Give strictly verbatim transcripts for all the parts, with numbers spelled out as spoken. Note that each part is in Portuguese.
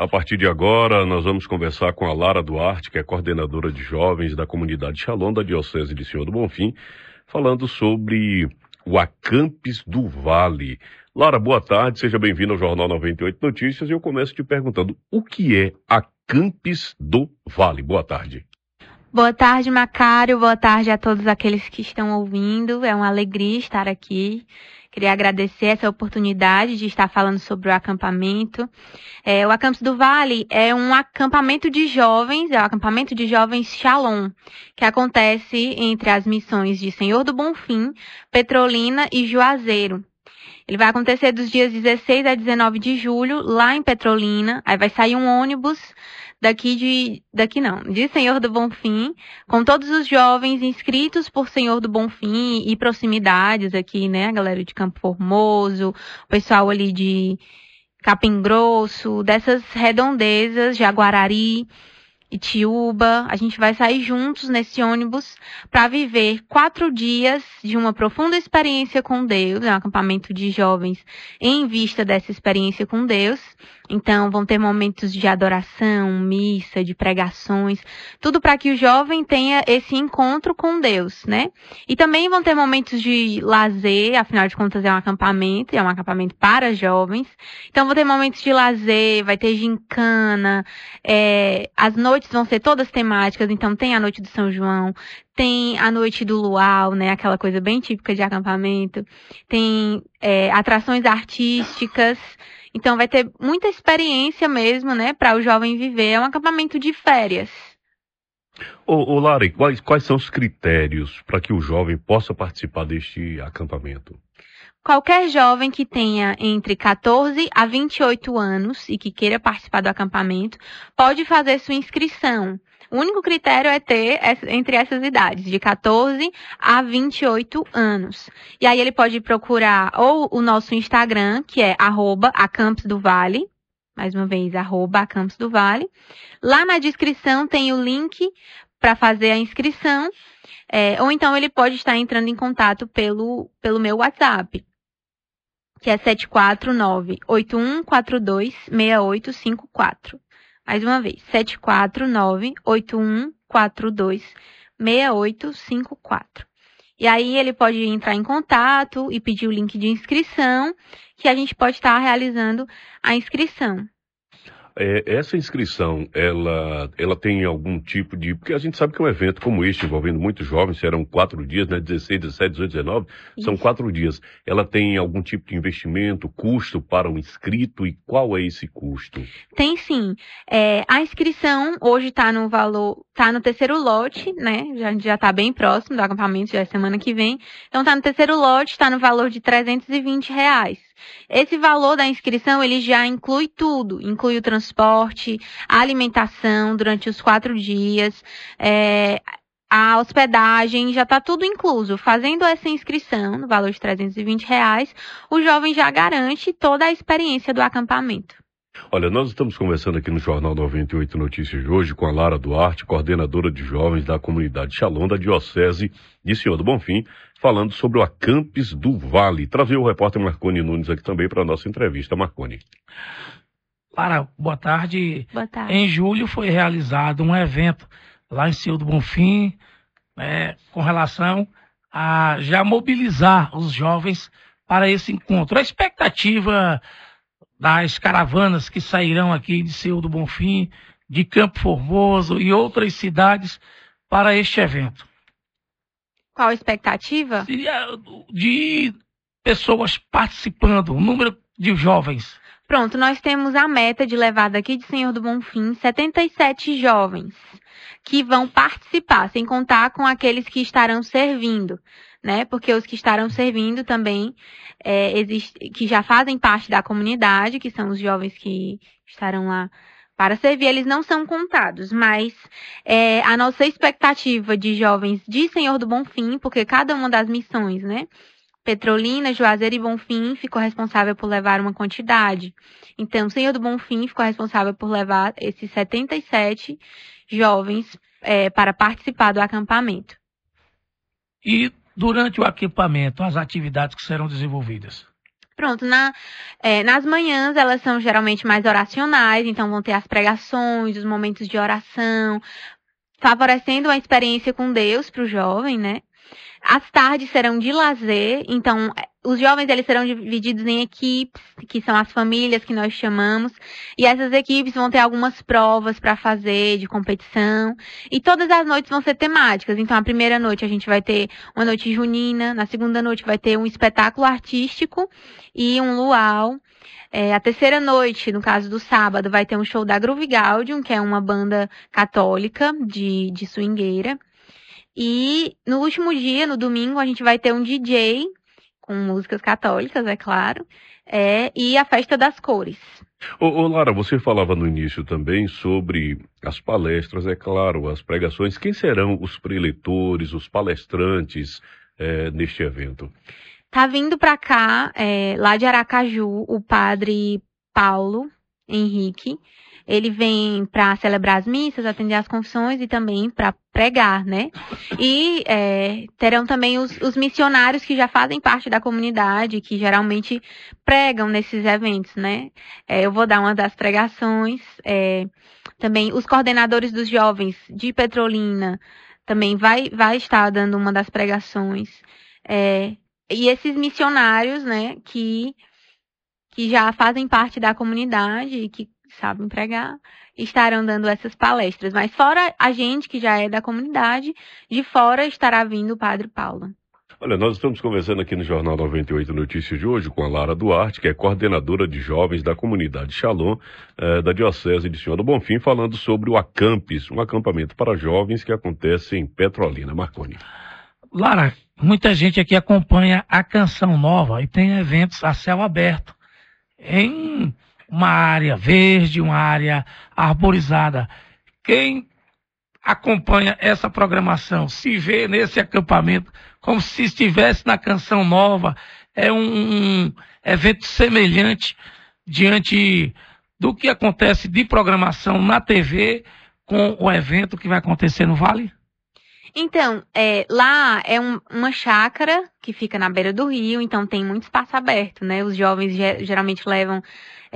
A partir de agora, nós vamos conversar com a Lara Duarte, que é coordenadora de jovens da comunidade Shalom da Diocese de Senhor do Bonfim, falando sobre o Acampes do Vale. Lara, boa tarde, seja bem-vinda ao Jornal noventa e oito Notícias e eu começo te perguntando o que é Acampes do Vale. Boa tarde. Boa tarde, Macário, boa tarde a todos aqueles que estão ouvindo, é uma alegria estar aqui. Queria agradecer essa oportunidade de estar falando sobre o acampamento. É, o Acampes do Vale é um acampamento de jovens, é o acampamento de jovens Shalom, que acontece entre as missões de Senhor do Bonfim, Petrolina e Juazeiro. Ele vai acontecer dos dias dezesseis a dezenove de julho, lá em Petrolina. Aí vai sair um ônibus daqui de, daqui não, de Senhor do Bonfim, com todos os jovens inscritos por Senhor do Bonfim e proximidades aqui, né, a galera de Campo Formoso, o pessoal ali de Capim Grosso, dessas redondezas, Jaguarari, Itiúba. A gente vai sair juntos nesse ônibus para viver quatro dias de uma profunda experiência com Deus, é um acampamento de jovens em vista dessa experiência com Deus. Então, vão ter momentos de adoração, missa, de pregações, tudo para que o jovem tenha esse encontro com Deus, né? E também vão ter momentos de lazer, afinal de contas é um acampamento, é um acampamento para jovens. Então, vão ter momentos de lazer, vai ter gincana, é, as noites vão ser todas temáticas, então tem a noite do São João, tem a noite do luau, né, aquela coisa bem típica de acampamento, tem é, atrações artísticas. Então vai ter muita experiência mesmo, né, para o jovem viver. É um acampamento de férias. Ô, ô Lara, quais, quais são os critérios para que o jovem possa participar deste acampamento? Qualquer jovem que tenha entre quatorze a vinte e oito anos e que queira participar do acampamento pode fazer sua inscrição. O único critério é ter entre essas idades, de quatorze a vinte e oito anos. E aí ele pode procurar ou o nosso Instagram, que é arroba Acampes do Vale, mais uma vez, arroba Acampes do Vale. Lá na descrição tem o link para fazer a inscrição, é, ou então ele pode estar entrando em contato pelo, pelo meu WhatsApp, que é sete quatro nove, oito um quatro dois, seis oito cinco quatro. Mais uma vez, sete quatro nove, oito um quatro dois, seis oito cinco quatro. E aí ele pode entrar em contato e pedir o link de inscrição, que a gente pode estar realizando a inscrição. É, essa inscrição, ela, ela tem algum tipo de... Porque a gente sabe que é um evento como este, envolvendo muitos jovens, serão quatro dias, né? dezesseis, dezessete, dezoito, dezenove, são Isso. quatro dias. Ela tem algum tipo de investimento, custo para o inscrito e qual é esse custo? Tem sim. É, a inscrição hoje está no valor, está no terceiro lote, né? Já já está bem próximo do acampamento, já é semana que vem. Então está no terceiro lote, está no valor de trezentos e vinte reais. Esse valor da inscrição, ele já inclui tudo, inclui o transporte, a alimentação durante os quatro dias, é, a hospedagem, já está tudo incluso. Fazendo essa inscrição, no valor de trezentos e vinte reais, o jovem já garante toda a experiência do acampamento. Olha, nós estamos conversando aqui no Jornal noventa e oito Notícias de hoje com a Lara Duarte, coordenadora de jovens da comunidade Shalom da Diocese de Senhor do Bonfim, falando sobre o Acampes do Vale. Trazer o repórter Marconi Nunes aqui também para a nossa entrevista. Marconi. Lara, boa tarde. Boa tarde. Em julho foi realizado um evento lá em Senhor do Bonfim, né, com relação a já mobilizar os jovens para esse encontro. A expectativa das caravanas que sairão aqui de Senhor do Bonfim, de Campo Formoso e outras cidades para este evento. Qual a expectativa? Seria de pessoas participando, o número de jovens. Pronto, nós temos a meta de levar daqui de Senhor do Bonfim setenta e sete jovens que vão participar, sem contar com aqueles que estarão servindo, né? Porque os que estarão servindo também, é, existe, que já fazem parte da comunidade, que são os jovens que estarão lá para servir, eles não são contados, mas é, a nossa expectativa de jovens de Senhor do Bonfim, porque cada uma das missões, né? Petrolina, Juazeiro e Bonfim ficou responsável por levar uma quantidade. Então, Senhor do Bonfim ficou responsável por levar esses setenta e sete jovens é, para participar do acampamento. E durante o acampamento, as atividades que serão desenvolvidas? Pronto, na, é, nas manhãs elas são geralmente mais oracionais, então vão ter as pregações, os momentos de oração, favorecendo a experiência com Deus para o jovem, né? As tardes serão de lazer, então os jovens eles serão divididos em equipes, que são as famílias que nós chamamos, e essas equipes vão ter algumas provas para fazer de competição, e todas as noites vão ser temáticas. Então a primeira noite a gente vai ter uma noite junina, na segunda noite vai ter um espetáculo artístico e um luau. É, a terceira noite, no caso do sábado, vai ter um show da Groove Gaudium, que é uma banda católica de, de swingueira. E no último dia, no domingo, a gente vai ter um D J, com músicas católicas, é claro, é, e a Festa das Cores. Ô, ô, Lara, você falava no início também sobre as palestras, é claro, as pregações. Quem serão os preletores, os palestrantes é, neste evento? Tá vindo pra cá, é, lá de Aracaju, o padre Paulo Henrique. Ele vem para celebrar as missas, atender as confissões e também para pregar, né? E é, terão também os, os missionários que já fazem parte da comunidade, que geralmente pregam nesses eventos, né? É, eu vou dar uma das pregações. É, também os coordenadores dos jovens de Petrolina também vai, vai estar dando uma das pregações. É, e esses missionários, né, que, que já fazem parte da comunidade e que sabem pregar, estarão dando essas palestras. Mas fora a gente que já é da comunidade, de fora estará vindo o Padre Paulo. Olha, nós estamos conversando aqui no Jornal noventa e oito Notícias de hoje com a Lara Duarte, que é coordenadora de jovens da comunidade Shalom, eh, da Diocese de Senhor do Bonfim, falando sobre o Acampes, um acampamento para jovens que acontece em Petrolina. Marconi. Lara, muita gente aqui acompanha a Canção Nova e tem eventos a céu aberto, em uma área verde, uma área arborizada. Quem acompanha essa programação se vê nesse acampamento como se estivesse na Canção Nova. É um, um evento semelhante diante do que acontece de programação na T V com o evento que vai acontecer no Vale? Então, é, lá é um, uma chácara que fica na beira do rio, então tem muito espaço aberto, né? Os jovens ge- geralmente levam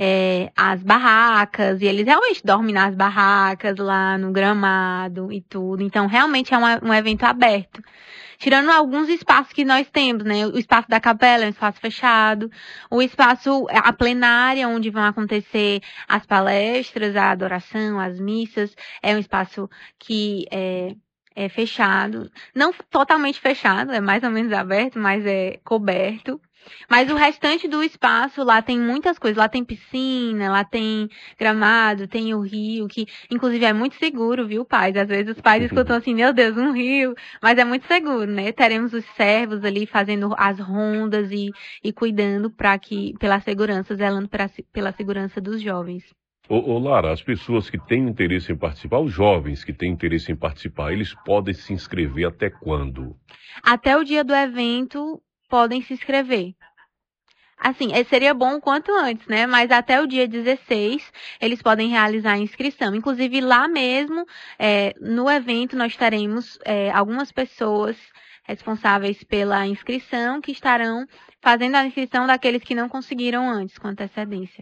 é, as barracas, e eles realmente dormem nas barracas, lá no gramado e tudo. Então, realmente é uma, um evento aberto. Tirando alguns espaços que nós temos, né? O espaço da capela é um espaço fechado, o espaço, a plenária, onde vão acontecer as palestras, a adoração, as missas, é um espaço que é, é fechado. Não totalmente fechado, é mais ou menos aberto, mas é coberto. Mas o restante do espaço, lá tem muitas coisas. Lá tem piscina, lá tem gramado, tem o rio, que inclusive é muito seguro, viu, pais? Às vezes os pais escutam assim, meu Deus, um rio. Mas é muito seguro, né? Teremos os servos ali fazendo as rondas e, e cuidando para que, pela segurança, zelando pra, pela segurança dos jovens. Ô, ô, Lara, as pessoas que têm interesse em participar, os jovens que têm interesse em participar, eles podem se inscrever até quando? Até o dia do evento, podem se inscrever. Assim, seria bom o quanto antes, né? Mas até o dia dezesseis, eles podem realizar a inscrição. Inclusive, lá mesmo, é, no evento, nós teremos é, algumas pessoas responsáveis pela inscrição que estarão fazendo a inscrição daqueles que não conseguiram antes, com antecedência.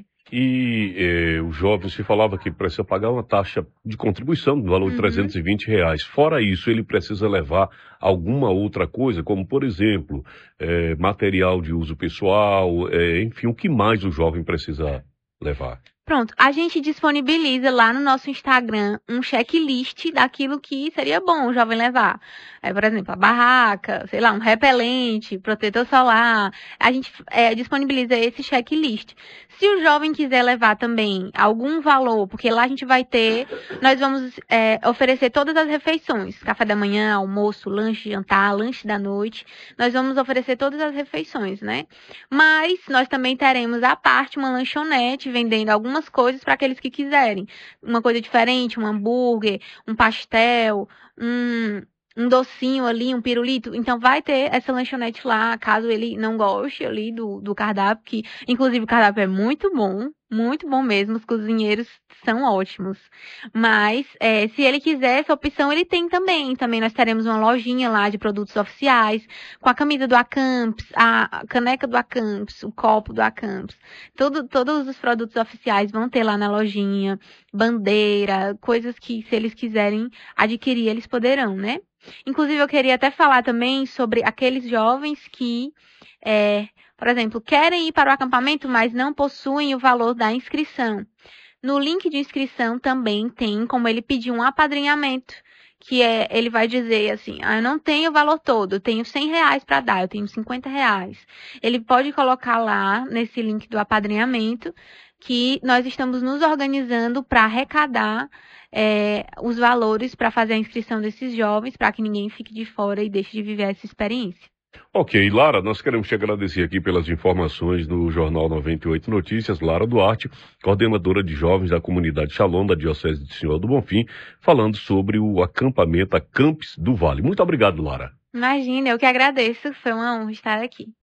E eh, os jovens se falava que precisa pagar uma taxa de contribuição no valor de Uhum. trezentos e vinte reais. Fora isso, ele precisa levar alguma outra coisa, como, por exemplo, eh, material de uso pessoal, eh, enfim, o que mais o jovem precisa levar? Pronto, a gente disponibiliza lá no nosso Instagram um checklist daquilo que seria bom o jovem levar. É, por exemplo, a barraca, sei lá, um repelente, protetor solar. A gente é, disponibiliza esse checklist. Se o jovem quiser levar também algum valor, porque lá a gente vai ter, nós vamos é, oferecer todas as refeições. Café da manhã, almoço, lanche, jantar, lanche da noite. Nós vamos oferecer todas as refeições, né? Mas nós também teremos à parte uma lanchonete vendendo algumas coisas para aqueles que quiserem. Uma coisa diferente, um hambúrguer, um pastel, um, um docinho ali, um pirulito. Então vai ter essa lanchonete lá, caso ele não goste ali do, do cardápio, que inclusive o cardápio é muito bom. Muito bom mesmo, os cozinheiros são ótimos. Mas, é, se ele quiser essa opção, ele tem também. Também nós teremos uma lojinha lá de produtos oficiais, com a camisa do Acamps, a caneca do Acamps, o copo do Acamps. Tudo, todos os produtos oficiais vão ter lá na lojinha, bandeira, coisas que, se eles quiserem adquirir, eles poderão, né? Inclusive, eu queria até falar também sobre aqueles jovens que, é, por exemplo, querem ir para o acampamento, mas não possuem o valor da inscrição. No link de inscrição também tem como ele pedir um apadrinhamento, que é, ele vai dizer assim, ah, eu não tenho o valor todo, eu tenho cem reais para dar, eu tenho cinquenta reais. Ele pode colocar lá, nesse link do apadrinhamento, que nós estamos nos organizando para arrecadar é, os valores para fazer a inscrição desses jovens, para que ninguém fique de fora e deixe de viver essa experiência. Ok, Lara, nós queremos te agradecer aqui pelas informações do Jornal noventa e oito Notícias. Lara Duarte, coordenadora de jovens da comunidade Shalom da Diocese de Senhor do Bonfim, falando sobre o acampamento Acamps do Vale. Muito obrigado, Lara. Imagina, eu que agradeço, foi uma honra estar aqui.